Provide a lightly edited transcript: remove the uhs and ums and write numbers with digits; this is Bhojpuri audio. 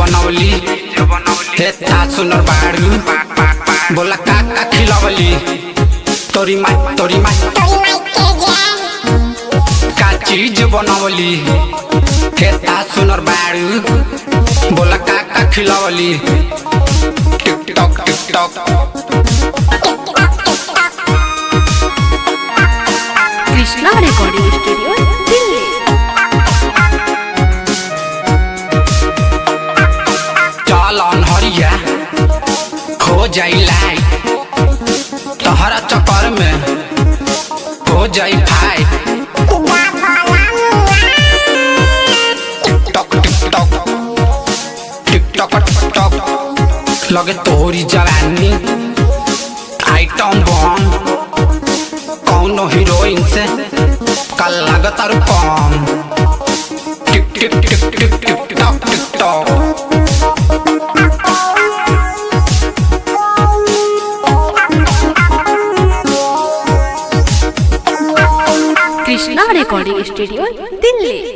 बनौली हे था सुनर बाड़ू बोला का खिलवली तोरी माई का चीज बनौली हे था सुनर बाड़ू बोला का खिलवली TikTok Krishna recording studio Delhi. चलन हरिया हो जाई लाइट तहरा चक्कर में हो जाई फाइट टिकटॉक लगे तोरी जवानी आइटम बम कौनो हीरोइन से कल लागत और कम टिकटॉक कृष्णा रिकॉर्डिंग स्टूडियो